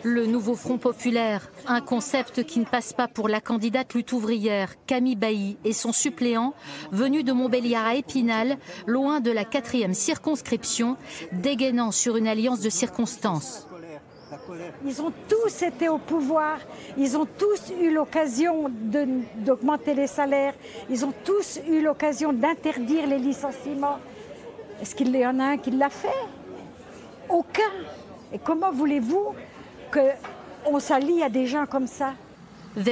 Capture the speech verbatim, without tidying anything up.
Le nouveau Front populaire, un concept qui ne passe pas pour la candidate lutte ouvrière Camille Bailly et son suppléant, venu de Montbéliard à Épinal, loin de la quatrième circonscription, dégainant sur une alliance de circonstances. Ils ont tous été au pouvoir, ils ont tous eu l'occasion d'augmenter les salaires, ils ont tous eu l'occasion d'interdire les licenciements. Est-ce qu'il y en a un qui l'a fait? Aucun. Et comment voulez-vous qu'on s'allie à des gens comme ça?